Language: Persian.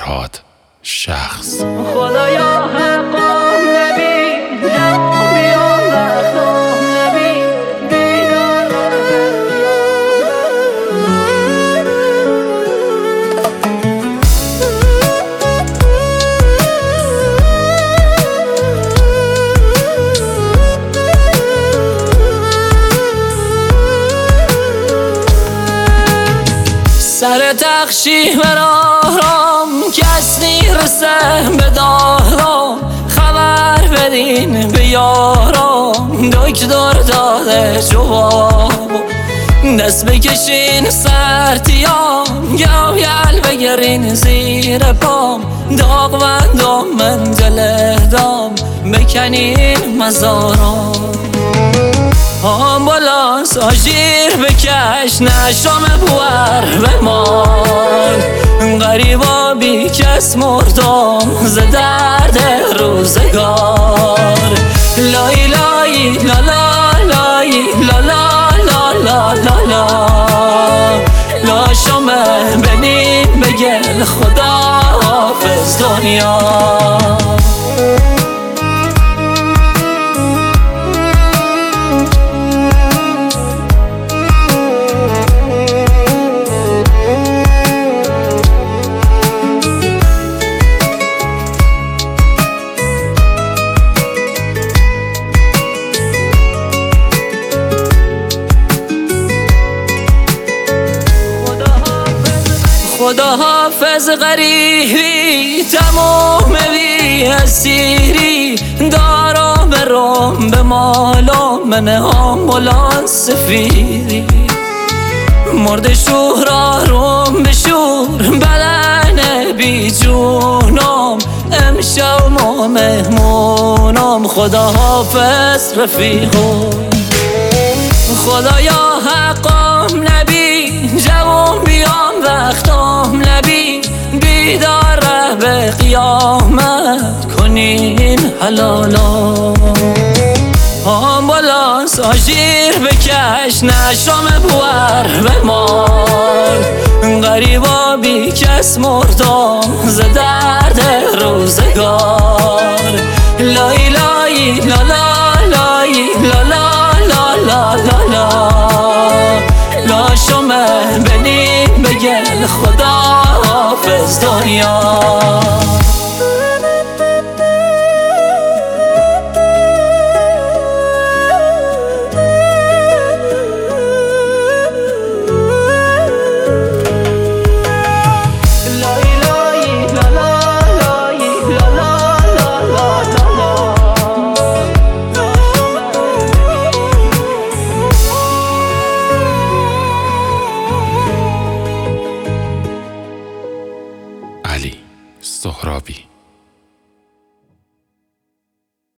فرهاد شخص. خدایا حقم نبی جواب بیام وقتم نبی بیدار سر تخشی برارم کس نیرسه به دارم خبر بدین به یارم دکتر داده جواب دست بکشین سرتیام گویل بگرین زیر پام داغ بندم من دل دام بکنین مزارم آمبولانس آژیر بکش نشام بور بمان غریبا بی کس مردم ز درد روزگار لای لای لا لا لای لا لا لا لا لا لا لا شامه بنین بگل خدا حافظ دنیا. خدا حافظ غریبی تمام بی اسیری دارم برم به مالم من آمبولانس سفیری مرد شهر روم به شور بلن بی جونم امشب ما مهمونم خدا حافظ رفیقم. خدایا حقم نبی جواب بیام وقتم نبی بیدار ره به قیامت کنین حلالا آمبولانس آژیر بکش نشام بور بمان غریبا بی کس مردم ز درد روزگار لای لای لا لا لای لا لا لا لا لا لا لا شامه بنین بگل خدا حافظ دنیا. علی سهرابی.